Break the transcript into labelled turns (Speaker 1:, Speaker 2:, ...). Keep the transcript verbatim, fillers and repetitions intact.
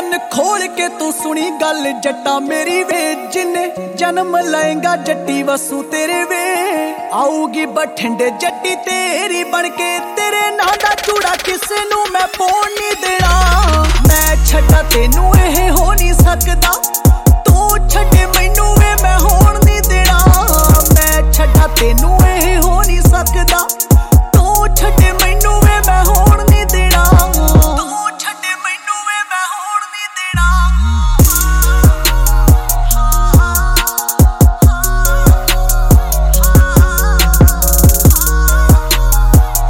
Speaker 1: ਕੰਨ खोल के तू सुनी गल जट्टा मेरी वे जिन्ने जन्म लएगा जट्टी वसू तेरे वे आऊगी बठिंडे जट्टी तेरी बनके तेरे नां दा चूड़ा किसे नू मैं पाउण नहीं देना मैं छड्डा तेनू एह हो नहीं सकदा।